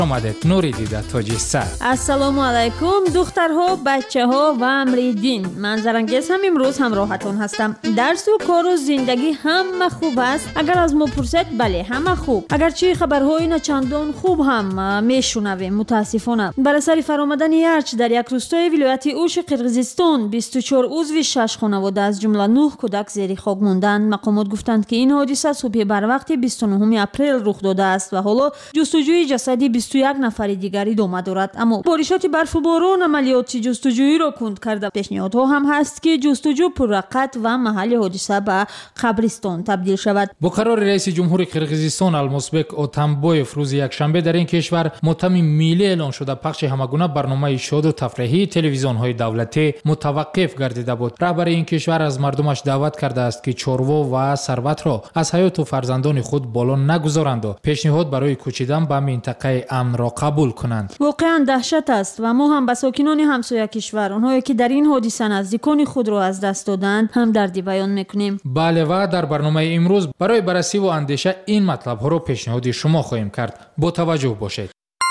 آمدید. نوری دیده تاجی سر. السلام علیکم دخترها، بچه‌ها و امریدین. من زرنگیز هم امروز همراهتون هستم. درس و کار و زندگی همه خوب است. اگر از ما پرسید بله همه خوب. اگرچه خبرهای نچندان خوب هم میشنویم متاسفانه. بر اثر فرآمدن ارچ در یک روستای ولایت اوش قرقیزستان 24 عضو 6 خانواده از جمله 9 کودک زیر خاک ماندند. مقامات گفتند که این حادثه صبح بر وقت 29 اپریل رخ داده است و حالا جستجوی جسدی 21 نفر دیگر ادامه دارد. اما بارشات برف و باران عملیات جستجویی را کند کرده. پیشنهادها هم هست که جستجو پررقت و محل حادثه به قبرستان تبدیل شود. با قرار رئیس جمهور قرقیزستان المازبک اتمبایف روز یکشنبه در این کشور ماتم ملی اعلان شده پخش همگونه برنامه شاد و تفریحی تلویزیون‌های دولتی متوقف گردیده بود. رهبر این کشور از مردمش دعوت کرده است که چاروا و ثروت را از حیات و فرزندان خود بالا نگذارند و پیشنهاد برای کوچیدن به منطقه امن را قبول کنند. واقعا دهشت است و ما هم به ساکنان همسایه کشور، آنهایی که در این حادثه نزدیکان خود را از دست دادند، همدردی بیان میکنیم. بله و در برنامه امروز برای بررسی و اندیشه این مطلب ها را پیشنهاد شما خواهیم کرد. با توجه باشید.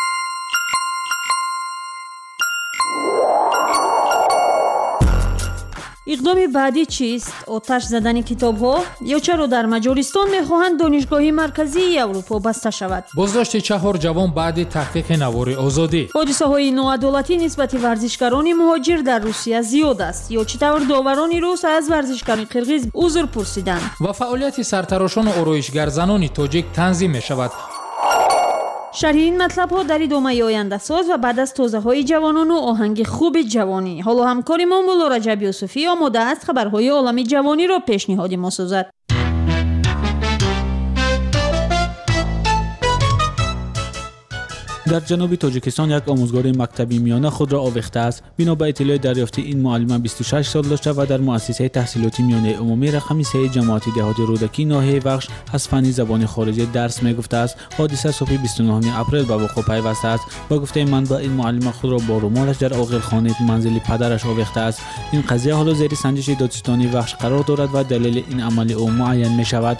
اقدام بعدی چیست؟ آتش زدن کتاب‌ها یا چرا در مجارستان می‌خواهند دانشگاه مرکزی اروپا بسته شود؟ بازداشت 4 جوان بعد تحقیق نوار آزادی. حادثه‌های ناعدالتی نسبت ورزشکاران مهاجر در روسیه زیاد است یا چطور داوران روس از ورزشکاران قرقیز عذر پرسیدند؟ و فعالیت سرتراشان و آرایشگر زنان تاجیک تنظیم می‌شود. شرح این مطلب ها در ادامه آینده ساز و بعد از توضیح های جوانان و آهنگ خوب جوانی. حالا همکار ما مولا رجب یوسفی آماده است خبرهای عالم جوانی را پیشنهاد ما سازد. در جنوب تاجیکستان یک آموزگار مکتبی میانه خود را آویخته است. بنا به اطلاع دریافتی این معلم 26 سال داشته و در مؤسسه تحصیلاتی میانه عمومی رقم 3 جماعت دهاتی رودکی ناحیه وخش از فن زبان خارجی درس میگفته است. حادثه صبح 29 اپریل به وقوع پیوسته است. با گفته منبع این معلم خود را با رومالش در آغلخانه منزل پدرش آویخته است. این قضیه حالا زیر سنجش دادستانی وخش قرار دارد و دلیل این عمل او معین می شود.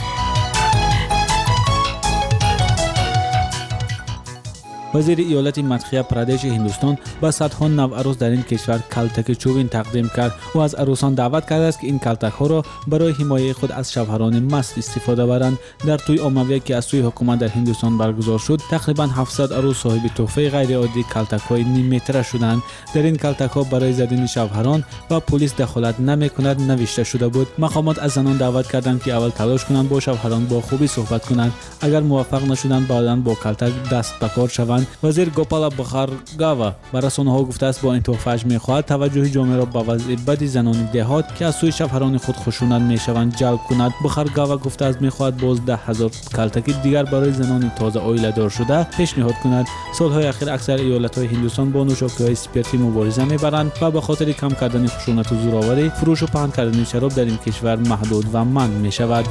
وزیر ایالت مدخیه پردیش هندوستان به صدها نو عروس در این کشور کلتک چوبین تقدیم کرد و از عروسان دعوت کرده است که این کلتک ها را برای حمایت خود از شوهران مست استفاده برند. در توی عمومی که از سوی حکومت در هندوستان برگزار شد، تقریبا 700 عروس صاحب تحفه غیر عادی کلتک های نیم متره شدند. در این کلتک ها برای زدن شوهران و پلیس دخالت نمی کند نوشته شده بود. مقامات از زنان دعوت کردند که اول تلاش کنند با شوهران با خوبی صحبت کنند. اگر موفق نشدند بعداً با کلتک دست به کار شوند. وزیر گوپالا بخارگاوا به رسانه‌ها گفته است با این تحفه‌اش می‌خواهد توجه جامعه را به وضع بد زنان دهات که از سوی شوهران خود خشونت می‌شوند جلب کند. بخارگاوا گفته است می‌خواهد باز 10,000 کلتک دیگر برای زنان تازه عائله دار شده پیشنهاد کند. سال‌های اخیر اکثر ایالت‌های هندوستان با نوشاکی‌های اسپرتی مبارزه می‌برند و به خاطر کم کردن خشونت و زورآوری فروش و پهن کردن شراب در این کشور محدود و منع می‌شود.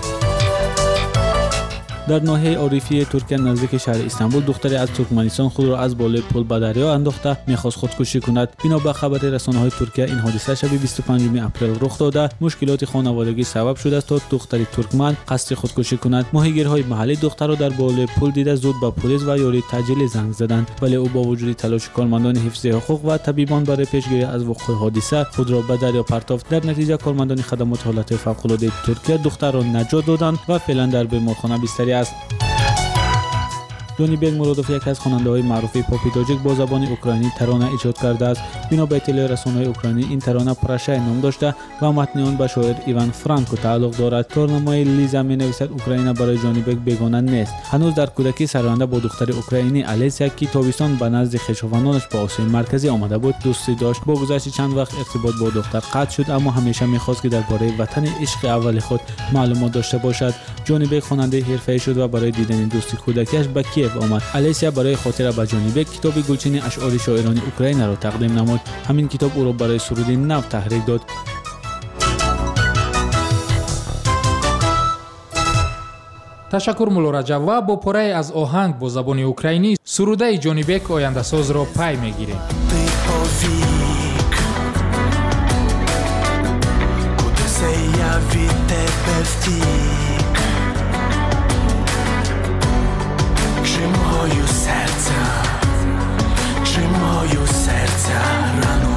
در ناحیه عارفی ترکیه نزدیک شهر استانبول دختری از ترکمنستان خود را از بالای پل به دریا انداخته می‌خواست خودکشی کند. بنا به خبر رسانه‌های ترکیه این حادثه شب 25 اپریل رخ داده مشکلات خانوادگی سبب شده است تا دختری ترکمن قصد خودکشی کند. ماهیگیرهای محلی دختر را در بالای پل دیده زود به پلیس و یاری تجلی زنگ زدند، ولی او با وجود تلاش کارمندان حفظ حقوق و طبیبان برای پیشگیری از وقوع حادثه خود را به دریا پرتافت. در نتیجه کارمندان خدمات حالات فوق‌العاده ترکیه دختر را نجات دادند و فعلا در بیمارخانه بستری است. دونی بیگ مرادوف یک از خواننده‌های معروف پاپ تاجیک با زبان اوکراینی ترانه ایجاد کرده است. بنا به اطلاع رسانه‌های اوکراینی این ترانه پراشای نام داشته و متن آن به شاعر ایوان فرانکو تعلق دارد. کارنامه لیزا می‌نویسد اوکراین برای جونی بیگ بیگانه نیست. هنوز در کودکی سرانده با دختر اوکراینی الیسیا که تابستان به نزد خویشاوندانش به آسیای مرکزی آمده بود دوستی داشت. با گذشت چند وقت ارتباط با دختر قطع شد، اما همیشه می‌خواست که درباره وطن عشق اول خود معلومات داشته باشد. جونی بیگ خواننده حرفه‌ای شد و برای دیدن دوستی کودکیش به کیف آمد. الیسیا برای خاطر به جونی بیگ کتاب گلچین اشعار شاعران اوکراین را تقدیم نمود. همین کتاب او را برای سرود نو تحریک داد. تشکر مولا رجب و با پاره از آهنگ با زبان اوکراینی سروده جونی بیگ آینده ساز را پی میگیریم. Krzymoje Trzymaju serca rano.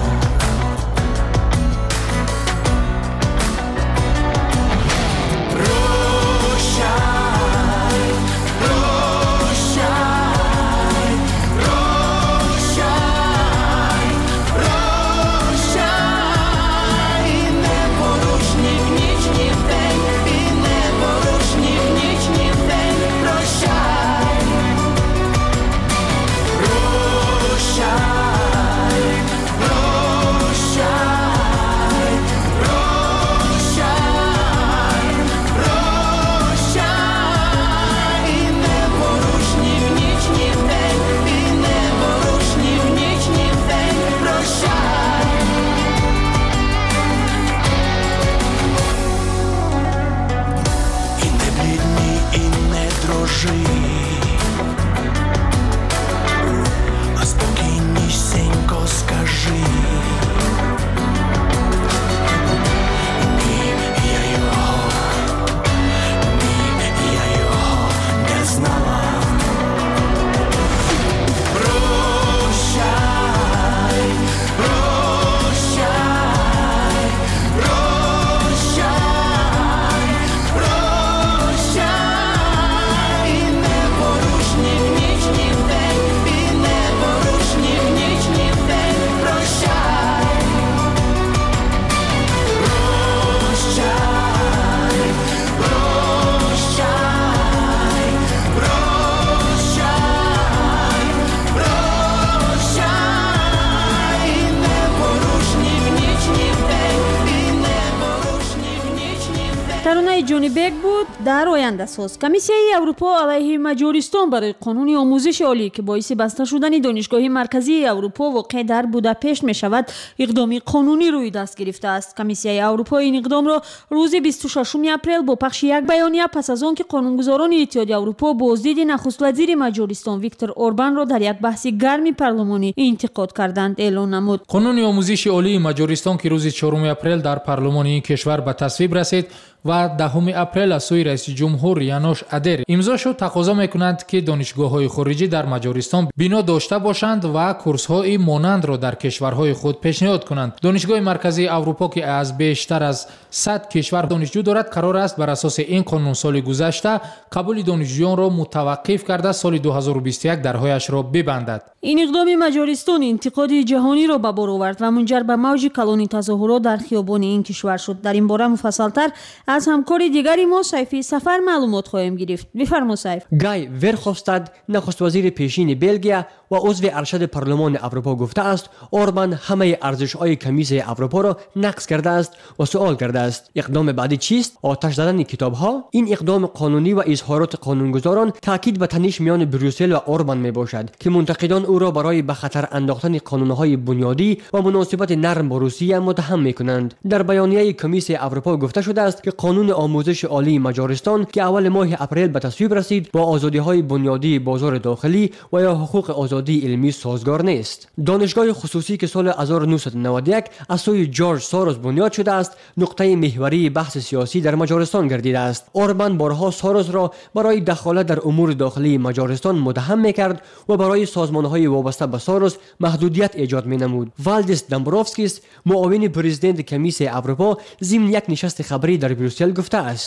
таронаи Ҷони Бек буд дар ояндасоз. Комиссияи Аврупо алайҳи Маҷористон барои қонуни омӯзиши олӣ ки боиси баста шудани донишгоҳи марказии Аврупо воқеъ дар Будапешт мешавад, иқдоми қонунӣ рӯи даст гирифтааст. Комиссияи Аврупо ин иқдомро рӯзи 26 апрел бо пахши як баёния пас аз он ки қонунгузорони Иттиҳоди Аврупо боздиди нахуствазири Маҷористон Виктор Орбанро дар як баҳси гарми парлумонӣ интиқод карданд эълон намуд. қонуни омӯзиши олии Маҷористон ки рӯзи 4 апрел дар парлумони ин кишвар ба тасвиб расид ва 10 апрел аз сӯи раиси ҷумҳур Янош Адер имзо шуд, тақозо мекунанд ки донишгоҳҳои хориҷӣ дар Маҷористон бино дошта бошанд ва курсҳои монандро дар кишварҳои худ пешниҳод кунанд. донишгоҳи марказии Аврупо ки аз бештар аз 100 кишвар донишҷӯ дорад, қарор аст бар асоси ин қонун соли гузашта қабули донишҷӯёнро мутаваққиф карда соли 2021 дарҳояшро бибандад. ин иқдоми Маҷористон интиқоди ҷаҳониро ба бор овард ва мунҷар ба мавҷи калони тазоҳурот дар хиёбони ин кишвар шуд. дар ин бора муфассалтар аз ҳамкори дигари мо Сайфи Сафар маълумот хоҳем гирифт. бифармо Сайф. Гай Верховстад, нахуствазири пешини Белгия ва узви аршади парлумони Аврупо гуфтааст, Орбан ҳамаи арзишҳои Комиссияи Аврупоро нақз кардааст ва суол кардааст. иқдоми баъди чист? Оташ задани китобҳо? ин иқдоми қонунӣ ва изҳороти қонунгузорон таъкид ба таниш миёни Брюссел ва Орбан мебошад ки мунтақидон ӯро барои ба хатар андохтани қонунҳои бунёдӣ ва муносибати нарм бо Русия муттаҳам мекунанд. дар баёнияи Комиссияи Аврупо гуфта шудааст ки қонуни омӯзиши олии Маҷористон ки аввали моҳи апрел ба тасвиб расид бо озодиҳои бунёдии бозори дохилӣ ва ё ҳуқуқи озодии илмӣ созгор нест. донишгоҳи хусусӣ ки соли 1991 аз сӯи Ҷорҷ Сорос бунёд шудааст, нуқтаи меҳварии баҳси сиёсӣ дар Маҷористон гардидааст. Орбан барҳо Соросро барои дахолат дар умури дохилии Маҷористон муттаҳам мекард ва барои созмонҳои вобаста ба Сорос маҳдудият эҷод менамуд. Валдис Дамбровскис, муовини президенти Комиссияи Аврупо, зимни як нишасти хабарӣ дар Брюссел гуфтааст.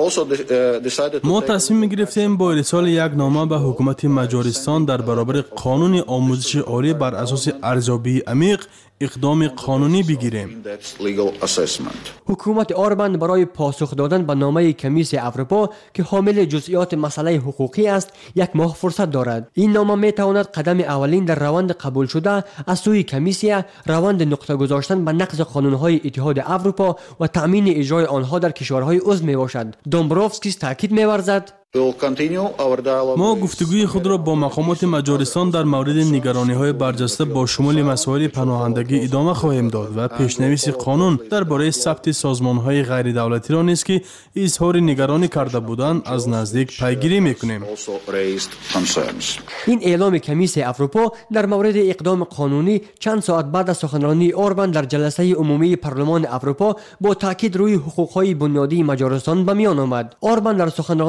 мо тасмим мегирифтем бо ирсоли як нома ба ҳукумати Маҷористон дар баробари қонуни омӯзиши олӣ бар асоси арзёбии амиқ иқдоми қонунӣ бигирем. ҳукумати Орбан барои посух додан ба номаи Комиссияи Аврупо ки ҳомили ҷузъиёти масъалаи ҳуқуқӣ аст, як моҳ фурсат дорад. ин нома метавонад қадами аввалин дар раванди қабулшуда аз сӯи комиссия раванди нуқта гузоштан ба нақзи қонунҳои Иттиҳоди Аврупо ва таъмини иҷрои онҳо дар кишварҳои узв мебошад. Домбровскис таъкид меварзад: мо гуфтугӯи худро бо мақомоти Маҷористон дар мавриди нигарониҳои барҷаста бо шумули масоили паноҳандагӣ идома хоҳем дод ва пешнависи қонун дар бораи сабти созмонҳои ғайридавлатиро низ ки изҳори нигаронӣ карда буданд аз наздик пайгирӣ мекунем. ин эъломи Комиссияи Аврупо дар мавриди иқдоми қонунӣ чанд соат баъд аз суханронии Орбан дар ҷаласаи умумии парлумони Аврупо бо таъкид рӯи ҳуқуқҳои бунёдии Маҷористон ба миён омад. Орбан дар суханронии худ аз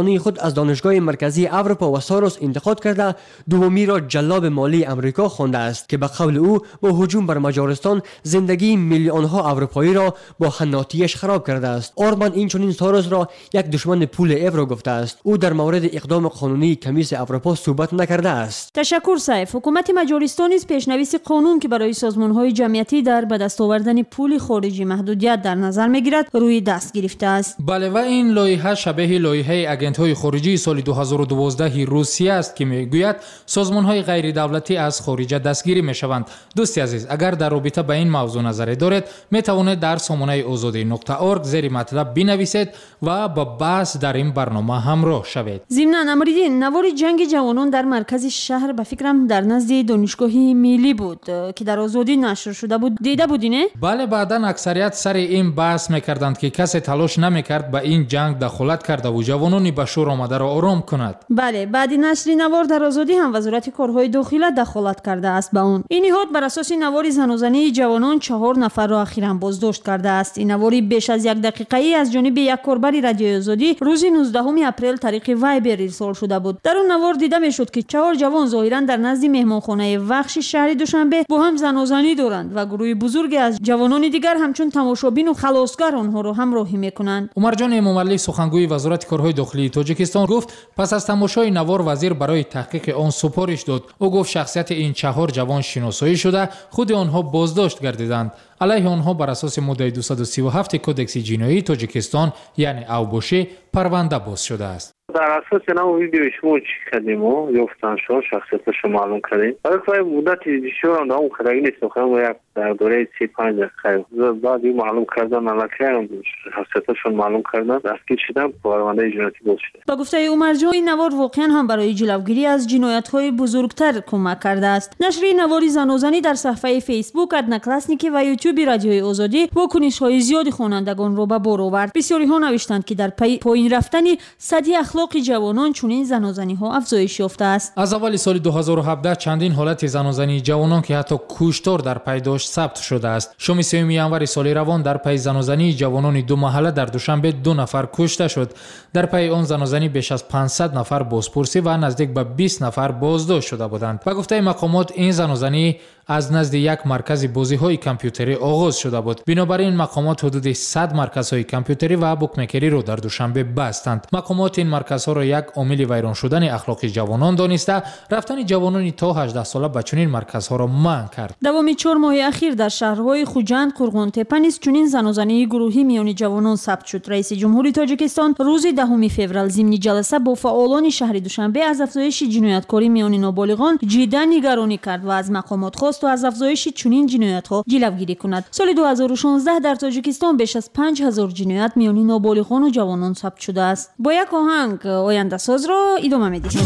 از دانشگاه مرکزی اروپا و ساروس انتقاد کرده دومی را جلاب مالی امریکا خوانده است که به قول او با هجوم بر مجارستان زندگی میلیون ها اروپایی را با خناتیش خراب کرده است. اوربان اینچنین ساروس را یک دشمن پول اورو گفته است. او در مورد اقدام قانونی کمیسیون اروپا صحبت نکرده است. تشکر سیف. حکومت مجارستان نیز پیشنویس قانون که برای سازمان‌های جمعیتی در به دست آوردن پول خارجی محدودیت در نظر می‌گیرد روی دست گرفته است. بله و این لایحه شبیه لایحه آژانس‌های خارجی سال 2012 روسیه است که میگوید سازمان‌های غیر دولتی از خارج دستگیری می‌شوند. دوستی عزیز، اگر در رابطه با این موضوع نظری دارید می‌توانید در سامانه azadi.org زیر مطلب بنویسید و با بحث در این برنامه همراه شوید. ضمناً امریدین نوار جنگ جوانان در مرکز شهر به فکرم در نزد دانشگاه ملی بود که در آزادی نشر شده بود. دیده بودین؟ بله، بعداً اکثریت سر این بحث می‌کردند که کسی تلاش نمی‌کرد به این جنگ دخالت کرده و جوانان به شور آمده را آرام کند. بله، بعد نشر نوار در آزادی هم وزارت کارهای داخله دخالت کرده است به اون. این نهاد بر اساس نوار زنازنی جوانان 4 نفر را اخیراً بازداشت کرده است. این نواری بیش از 1 دقیقه ای از جانب یک کاربر رادیوی آزادی روز 19 اپریل طریق وایبر ارسال شده بود. در اون نوار دیده میشد که 4 جوان ظاهراً در نزد مهمانخانه وخش شهر دوشنبه با هم زنازنی دارند و گروه بزرگی از جوانان دیگر همچون تماشابین و خلاصگر آنها را همراهی میکنند. عمر جان امامعلی سخنگوی وزارت کارهای داخلی تاجیکستان گفت پس از تماشای نوار وزیر برای تحقیق آن سپارش داد. او گفت شخصیت این 4 جوان شناسایی شده، خود آنها بازداشت گردیدند. علیه آنها بر اساس ماده 237 کدکس جنایی تاجیکستان یعنی اوبوشی پرونده باز شده است. در اساس اینا ویدیو شما چی کردیم و یافتن شد شخصیتش معلوم کردیم. برای مدت دیشور هم دام خدایی نیست خواهم یک در دوره 35 دقیقه بعد معلوم کردن علاقه شخصیتشون معلوم کردن دستگیر شدن پرونده جنایی باز شده. با گفته عمر جان این نوار واقعا هم برای جلوگیری از جنایت‌های بزرگتر کمک کرده است. نشر نواری زنازنی در صفحه فیسبوک ادناکلاسنیکی و یوتیوب رادیوی آزادی واکنش‌های زیادی خوانندگان را به بار آورد. بسیاری ها نوشتند که در پایین رفتن سطح اخلاق جوانان چنین زنازنی‌ها افزایش یافته است. از اول سال 2017 چندین حالت زنازنی جوانان که حتی کشتار در پی داشت ثبت شده است. شام 3 ینور سال روان در پی زنازنی جوانان 2 محله در دوشنبه 2 نفر کشته شد. در پی آن زنازنی بیش از 500 نفر بازپرسی و نزدیک به 20 نفر بازداشت شده بودند. به گفته مقامات این زنازنی از نزد یک مرکز بازی‌های کامپیوتری آغاز شده بود. بنابراین مقامات حدود 100 مرکزهای کامپیوتری و بوکمکری را در دوشنبه بستند. مقامات این مرکزها را یک عامل ویران شدن اخلاق جوانان دانسته رفتن جوانان تا 18 ساله به چنین مرکزها را منع کرد. دوام 4 ماه اخیر در شهرهای خوجند، قرغن‌تپه نیز چنین زنازنی گروهی میان جوانان ثبت شد. رئیس جمهوری تاجیکستان روز 10 فوریه ضمن جلسه با فعالان شهر دوشنبه از افزایش جنایتکاری میان نابالغان جدی نگرانی کرد و از مقامات خواست از افزایش چنین جنایت‌ها جلوگیری کند. سال 2016 در تاجیکستان بیش از 5000 جنایت میان نابالغان و جوانان ثبت شده است. با یک آهنگ آینده ساز را ادامه می‌دهیم.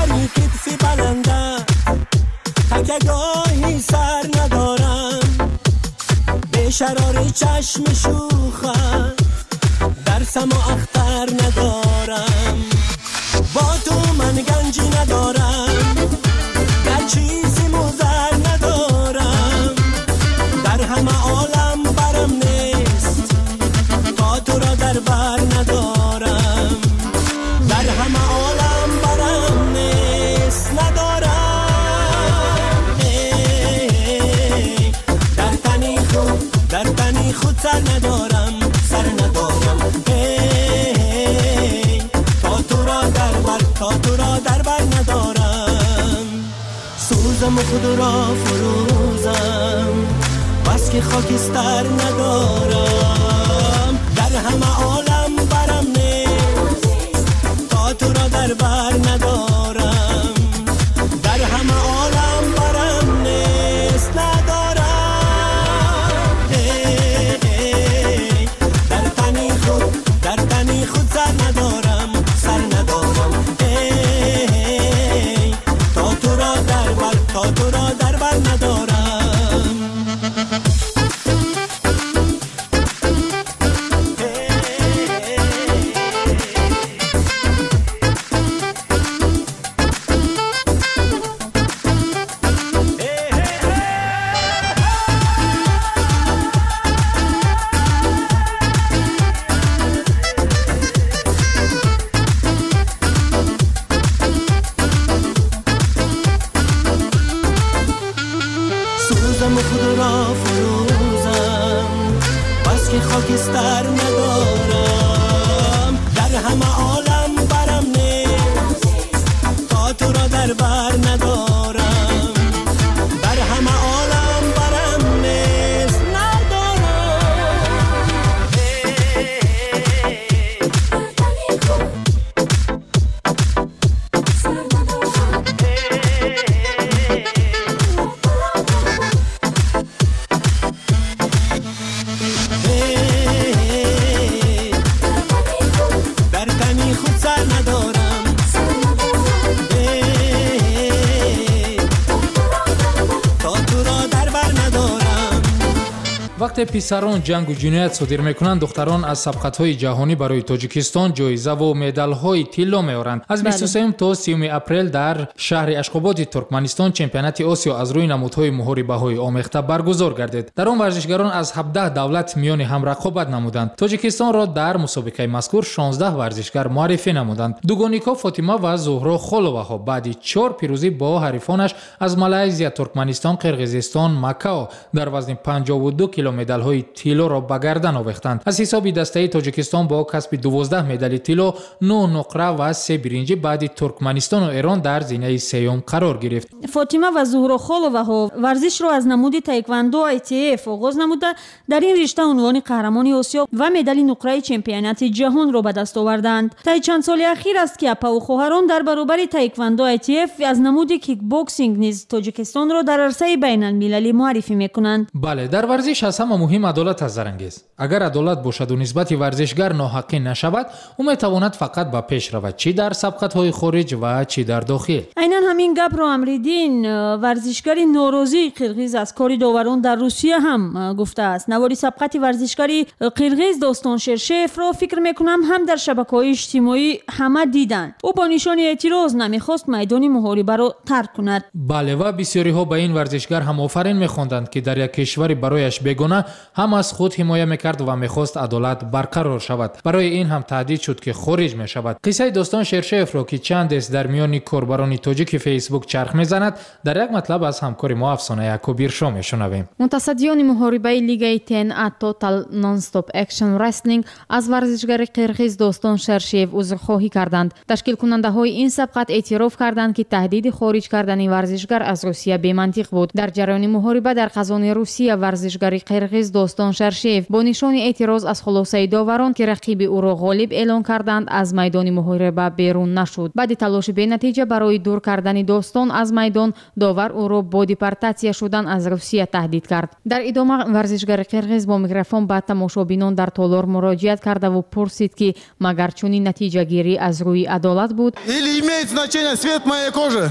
تکگاهی سر ندارم به شرار چشم شوخم در سما اختر ندارم با تو من گنجی ندارم در چیزی مزر ندارم در همه عالم برم نیست تا تو را در بر ندارم در همه عالم برم نیست ندارم در تنی خود سر ندارم تا تو را در بر ندارم سوزم و خود را فروزم بس که خاکستر ندارم در همه عالم برم نیست تا تو را در بر ندارم در همه عالم برم نیست ندارم در تنی خود سر ندارم تا تو را در بر ندارم دلم خود را فروزم بس که خاکستر ندارم در همه عالم برم نیست تا تو را در بر ندارم در همه عالم برم نیست вақте писарон ҷангу ҷиноят содир мекунанд духтарон аз сабқатҳои ҷаҳонӣ барои тоҷикистон ҷоизаву медалҳои тилло меоранд. аз 23 то 30 апрел дар шаҳри ашқоботи туркманистон чемпионати осиё аз рӯи намудҳои муҳорибаҳои омехта баргузор гардид. дар он варзишгарон аз 17 давлат миёни ҳам рақобат намуданд. тоҷикистонро дар мусобиқаи мазкур 16 варзишгар муаррифӣ намуданд. дугонико фотима ва зуҳро холоваҳо баъди 4 пирӯзӣ бо ҳарифонаш аз малайзия, туркманистон, қирғизистон, макао дар вазни 52 кило медалҳои тиллоро ба гардан овехтанд. аз ҳисоби дастаи тоҷикистон бо касби 12 медали тилло, 9 нуқра ва 3 биринҷӣ баъди туркманистону эрон дар зинаи сеюм қарор гирифт. фотима ва зуҳро холоваҳо варзишро аз намуди таеквондо ITF оғоз намуда дар ин ришта унвони қаҳрамони осиё ва медали нуқраи чемпионати ҷаҳонро ба даст оварданд. таи чанд соли ахир аст ки апаву хоҳарон дар баробари таеквондо ITF аз намуди кикбоксинг низ тоҷикистонро дар арсаи байналмилалӣ муаррифӣ мекунанд. бале, дар варзиш аз ҳама муҳим адолат аст Зарангез. агар адолат бошаду нисбати варзишгар ноҳаққӣ нашавад, ӯ метавонад фақат ба пеш равад, чӣ дар сабқатҳои хориҷ ва чӣ дар дохил. айнан ҳамин гапро Амриддин, варзишгари норозии қирғиз аз кори доварон дар Русия ҳам гуфтааст. навори сабқати варзишгари қирғиз Достон Шершеевро фикр мекунам ҳам дар шабакаҳои иҷтимоӣ ҳама диданд. ӯ бо нишони эътироз намехост майдони муҳорибаро тарк кунад. бале, ва бисёриҳо ба ин варзишгар ҳам офарин мехонданд ки дар як кишвари барояш бегона ҳам аз худ ҳимоя мекард ва мехост адолат барқарор шавад. барои ин ҳам таҳдид шуд ки хориҷ мешавад. қиссаи Достон Шершеевро ки чандест дар миёни корбарони тоҷики фейсбук чарх мезанад, дар як матлаб аз ҳамкори мо Афсона Якубиршо мешунавем. мутасаддиёни муҳорибаи лигаи TNA Total Non-Stop Action Wrestling аз варзишгари қирғиз Достон Шершеев узрхоҳӣ карданд. ташкилкунандаҳои ин сабқат эътироф карданд ки таҳдиди хориҷ кардани варзишгар аз Русия бемантиқ буд. дар ҷараёни муҳориба дар қазони Русия варзишгари қирғиз Достон Шершеев бо нишони эътироз аз хулосаи доварон ки рақиби ӯро ғолиб эълон карданд аз майдони муҳориба берун нашуд. баъди талоши бенатиҷа барои дур кардани Достон аз майдон, довар ӯро бо депортатсия шудан аз Русия таҳдид кард. дар идома варзишгари қирғиз бо микрофон ба тамошобинон дар толор муроҷиат кардаву пурсид ки магар чунин натиҷагирӣ аз рӯи адолат буд или имеет значение цвет моей кожи?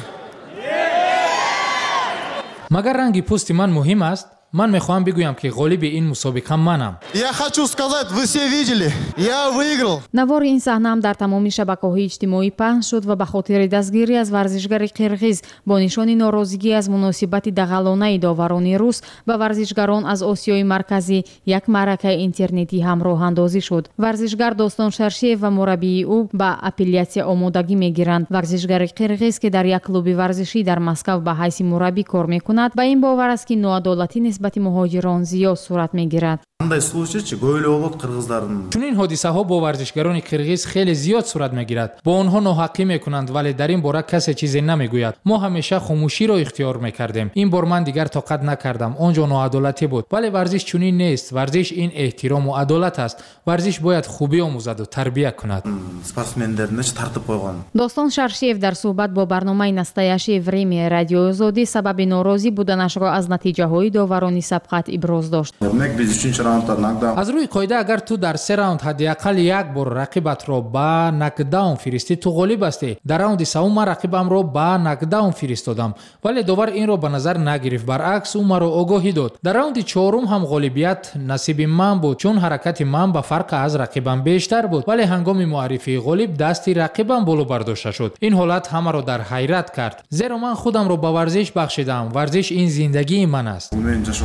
магар ранги пӯсти ман муҳим аст? ман мехоҳам бигӯям ки ғолиби ин мусобиқа манам. Я хочу сказать, вы все видели, я выиграл. навори ин саҳнаам дар тамоми шабакаҳои иҷтимоӣ паҳн шуд ва ба хотири дастгирӣ аз варзишгари қирғиз бо нишони норозигӣ аз муносибати дағалонаи доварони рус ба варзишгарон аз Осиёи марказӣ як маъракаи интернетӣ ҳам роҳандозӣ шуд. варзишгар Достон Шершеев ва мураббии ӯ ба апеллясия омодагӣ мегиранд. варзишгари қирғиз ки дар як клуби варзишӣ дар Москав ба ҳайси мураббӣ кор мекунад, ба ин бовар аст ки ноадолатӣ нисбати муҳоҷирон зиёд сурат мегирад. Qanday случайчи go'yli bo'lib qirg'izlarning. Чунин ҳодисаҳо бо варзишгарони қирғиз хеле зиёд сурат мегирад. Бо онҳо ноҳаққӣ мекунанд, вале дар ин бора касе чизе намегӯяд. Мо ҳамеша хомӯширо ихтиёр мекардем. Ин бор ман дигар тоқат накардам. Онҷо ноадолатӣ буд. Вале варзиш чунин нест. Варзиш ин эҳтирому адолат аст. Варзиш бояд хубӣ омӯзаду тарбия кунад. Спортсмендерни тартиб қойгон. Достон Шаршиев дар суҳбат бо барномаи настоящее время радиоозодӣ сабаби норозӣ буданашро аз натиҷаҳои доварони сабқат иброз дошт. аз рӯи қоида агар ту дар 3 раунд ҳаддиақал як бор рақибатро ба накдаун фиристӣ, ту ғолиб ҳастӣ. дар раунди савум ман рақибамро ба накдаун фиристодам, вале довар инро ба назар нагирифт. баръакс ӯ маро огоҳӣ дод. дар раунди 4 ҳам ғолибият насиби ман буд, чун ҳаракати ман ба фарқа аз рақибам бештар буд, вале ҳангоми муаррифии ғолиб дасти рақибам боло бардошта шуд. ин ҳолат ҳамаро дар ҳайрат кард, зеро ман худамро ба варзиш бахшидам. варзиш ин зиндагии ман аст.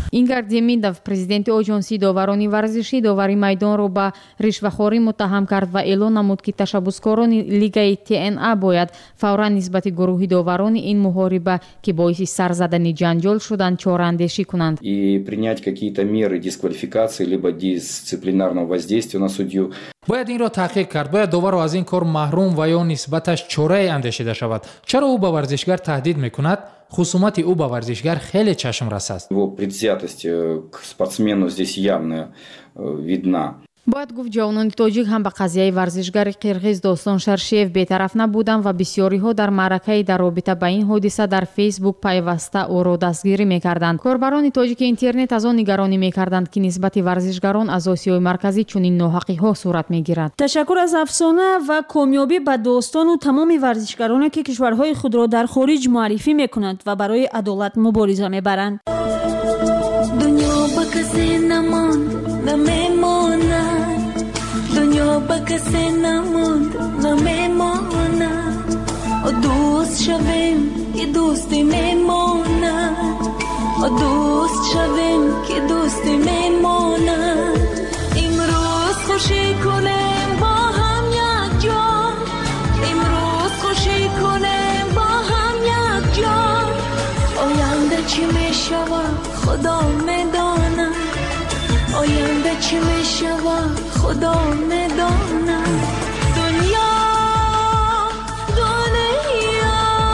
Ингар Демидов президенти оҷонсии доварони варзишӣ довари майдонро ба ришвахорӣ муттаҳам кард ва эълон намуд ки ташаббускорони лигаи ТНА бояд фавран нисбати гурӯҳи доварони ин муҳориба ки боиси сар задани ҷанҷол шуданд чораандешӣ кунанд и принять какие-то меры дисквалификации либо дисциплинарного воздействия на судью. бояд инро таҳқиқ кард. бояд доваро аз ин кор маҳрум ва ё нисбаташ чорае андешида шавад. чаро ӯ ба варзишгар таҳдид мекунад? хусумати ӯ ба варзишгар хеле чашмрас аст. Его предвзятость к спортсмену здесь явно видна. бояд гуфт ҷавонони тоҷик ҳам ба қазияи варзишгари қирғиз Достон Шаршиев бетараф набуданд ва бисёриҳо дар маъракаи дар робита ба ин ҳодиса дар фейсбук пайваста ӯро дастгирӣ мекарданд. корбарони тоҷики интернет аз он нигаронӣ мекарданд ки нисбати варзишгарон аз Осиёи марказӣ чунин ноҳақиҳо сурат мегирад. ташаккур аз афсона ва комёбӣ ба достону тамоми варзишгароне ки кишварҳои худро дар хориҷ муаррифӣ мекунанд ва барои адолат мубориза мебаранд. дунё ба касе намонд намемонад, дунё ба касе намонд намемонад, дӯст шавем ки дӯстӣ мемонад, дӯст шавем ки дӯстӣ мемонад. имрӯз хушӣ кунем бо ҳам якҷон, имрӯз хушӣ кунем бо ҳам якҷон. оянда чӣ мешавад худо медонад, оянда чӣ мешавад худо медонад. дунё дунё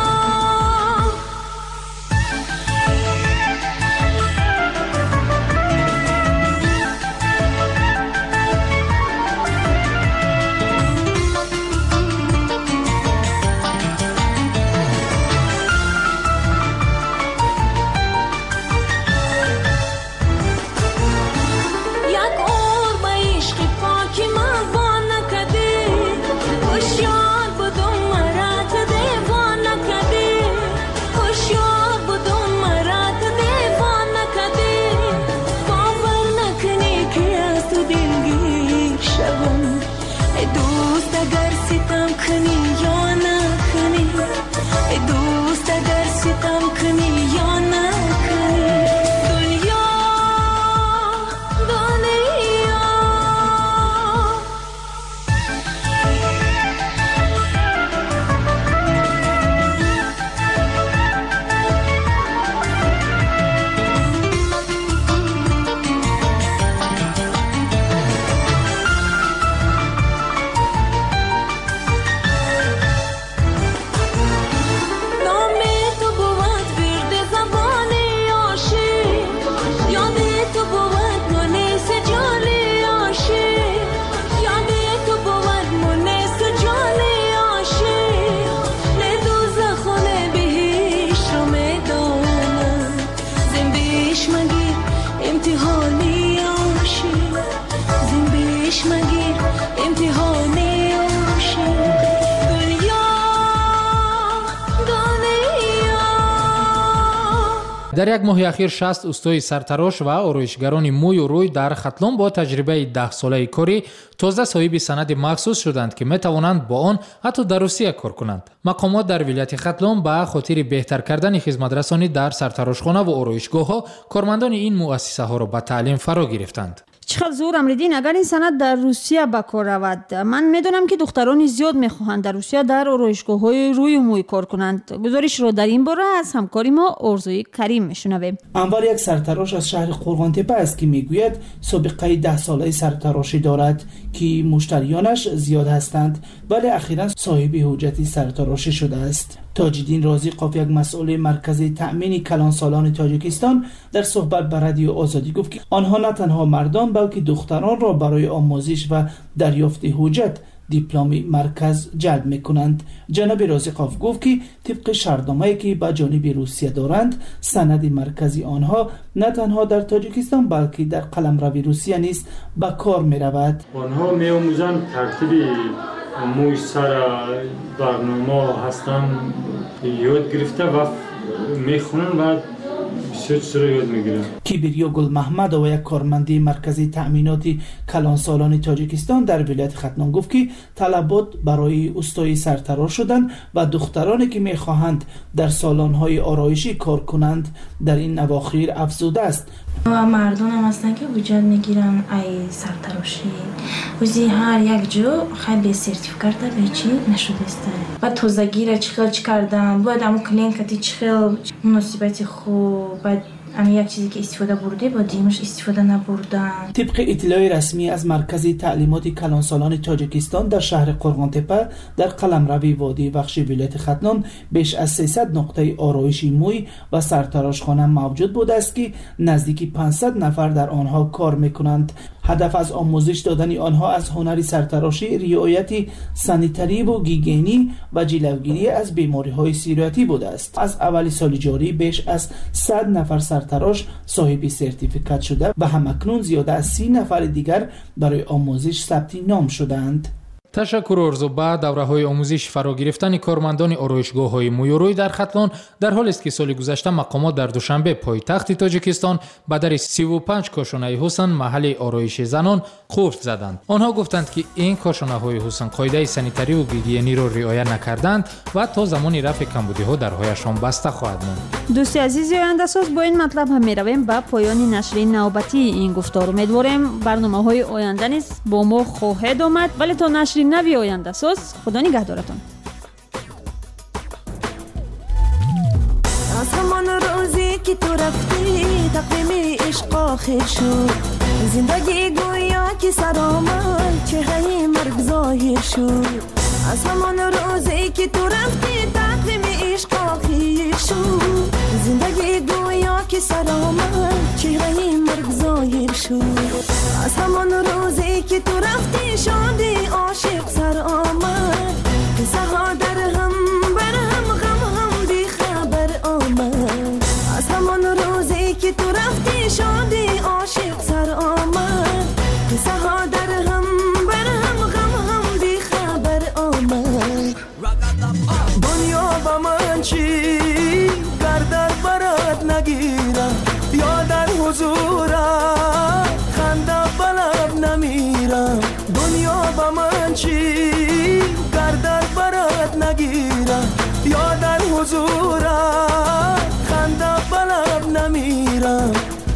дар як моҳи ахир 60 устои сартарош ва ороишгарони мӯю рӯй дар Хатлон бо таҷрибаи 10 солаи корӣ тоза соҳиби санади махсус шуданд ки метавонанд бо он ҳатто дар Русия кор кунанд. мақомот дар вилояти Хатлон ба хотири беҳтар кардани хизматрасонӣ дар сартарошхона ва ороишгоҳҳо кормандони ин муассисаҳоро ба таълим фаро гирифтанд. چی خیلی زور امریدین اگر این سند در روسیه به کار رود. من میدونم که دخترانی زیاد میخواهند در روسیه در آرایشگاه‌های روی موی کار کنند. گزارش رو در این باره از همکاری ما ارزوی کریم میشنویم. انور یک سرتراش از شهر قرغانتپه است که میگوید سابقه 10 ساله سرتراشی دارد که مشتریانش زیاد هستند ولی اخیراً صاحب حجت سرتراشی شده است. تاج‌الدین رازیقوف یک مسئول مرکز تأمین کلانسالان تاجیکستان در صحبت با رادیو آزادی گفت که آنها نه تنها مردان بلکه دختران را برای آموزش و دریافت حجت دیپلم مرکز جلب میکنند. جناب رازیقوف گفت که طبق شرطنامه‌ای که با جانب روسیه دارند سند مرکزی آنها نه تنها در تاجیکستان بلکه در قلمرو روسیه نیز به کار میرود. آنها می‌آموزند ترتیب موی سر برنامه هستند یاد گرفته و میخونن و بسیار چیزا یاد میگیرم. کیبریا گل محمد و یک کارمندی مرکزی تأمینات کلانسالان تاجیکستان در ولایت ختنان گفت که طلبات برای استایی سرتراش شدند و دخترانی که میخواهند در سالن‌های آرایشی کار کنند در این اواخر افزوده است. و مردم هم هستن که وجود میگیرن ای سرتراشی وزی هر یک جو خیلی سرتیفیکات به چی نشده است و تازگی را چخل کردن باید همون کلینکتی چخل مناسبتی خوب بعد اما یک چیزی که استفاده برده با دیمش استفاده نبردن. طبق اطلاع رسمی از مرکز تعلیمات کلانسالان تاجیکستان در شهر قرغانتپه در قلمروی وادی بخش ولایت ختنان بیش از 300 نقطه آرایشی موی و سرتراشخانه موجود بوده است که نزدیک 500 نفر در آنها کار میکنند. هدف از آموزش دادن آنها از هنر سرتراشی، رعایت سانیتری و گیگینی و جلوگیری از بیماری‌های سیریاتی بوده است. از اول سال جاری بیش از 100 نفر سرتراش صاحب سرتیفیکات شده و همکنون زیاده از 30 نفر دیگر برای آموزش ثبت نام شدند. تشکر ارزو بعد دوره‌های آموزش فرا گرفتن کارمندان آرایشگاه‌های مویوروی در ختلان در حالی است که سال گذشته مقامات در دوشنبه پایتخت تاجیکستان به در 35 کاشانه حسن محل آرایش زنان قفل زدند. آنها گفتند که این کاشانه‌های حسن قاعده سانیتری و گیگینی را رعایت نکردند و تا زمان رفع کمبودی‌ها درهایشان بسته خواهد ماند. دوستی عزیز آینده ساز با این مطلب هم می‌رویم به پایان نشر نوبتی این گفتار. امیدواریم برنامه‌های آینده نیز با ما خواهد آمد، ولی تا نشر نوی آینده ساز خدا نگهدارتان. از همان روزی که تو رفتی تقویم عشق آخر شد، زندگی گویا که سر آمد چهره مرگ ظاهر شد. از همان روزی که تو رفتی تقویم عشق آخر شد، زندگی گویا که سر آمد چهره مرگ ظاهر شد. از همان روزی که تو رفتی شادی عاشق سر آمد، قصه ها در هم بر هم غم هم بی خبر آمد. از همان روزی که تو رفتی شادی عاشق سر آمد، قصه ها در هم بر هم غم هم بی خبر آمد. دنیا با من چی گردر برات نگیرم، یا در حضورم خنده بلب نمیرم. دنیا با من چی گردر برات نگیرم، یا در حضورم خنده بلب نمیرم.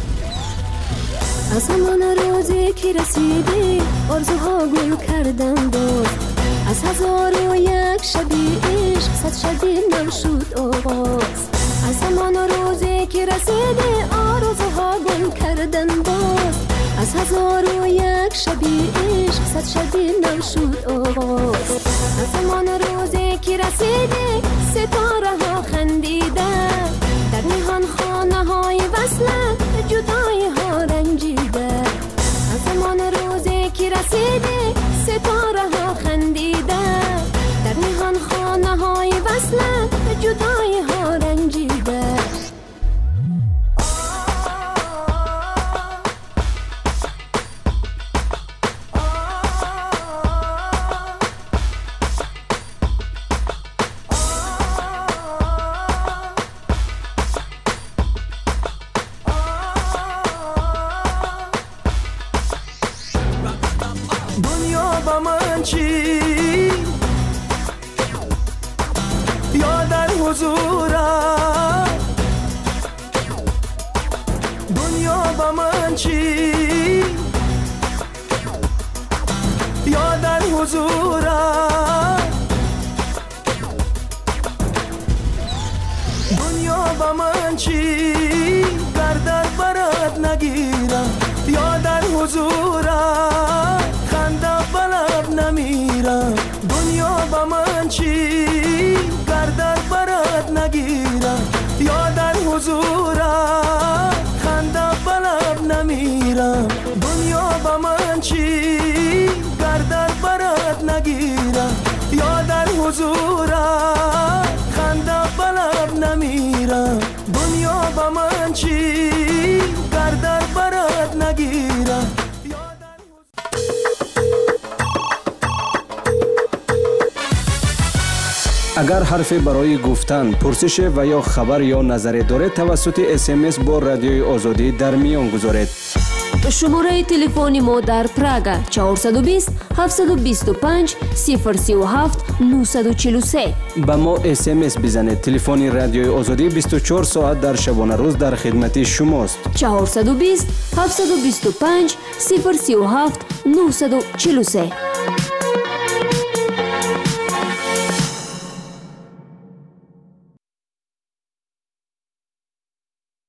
از همان روزی که رسیدی آرزوها گل کردن باز، از 1001 شبی عشق 100 شبی نم شد آغاز. از همان روزی که رسیدی آرزوها گل کردن باز، از 1001 شبی عشق 100 شبی نم شد آغاز. از همان روزی که رسیدی ستاره ها خندیدن، در نهان خانه های وصلت جدای ها رنجیدن. از همان روزی که رسیدی ستاره ها خندیدن، در نهان خانه های وصلت جدای ها رنجیدن. دنیا با من چی یا در حضورم، دنیا با من چی یا در حضورم، دنیا با من چی گردر برات نگیرم، یا در حضورم خنده بلب نمیرم. دنیا با من چی گردر برات نگیرم، یا در حضورم خنده بلب نمیرم. دنیا با من چی گردر برات نگیرم، یا در حضورم خنده بلب نمیرم. دنیا با من چی گردر برات نگیرم. اگر حرفی برای گفتن، پرسش و یا خبر یا نظری دارید توسط SMS با رادیوی آزادی در میان گذارید. شماره تلفن ما در پراگ 420 725 037 943. با ما SMS بزنید. تلفن رادیوی آزادی 24 ساعت در شبانه روز در خدمت شماست. 420 725 037 943.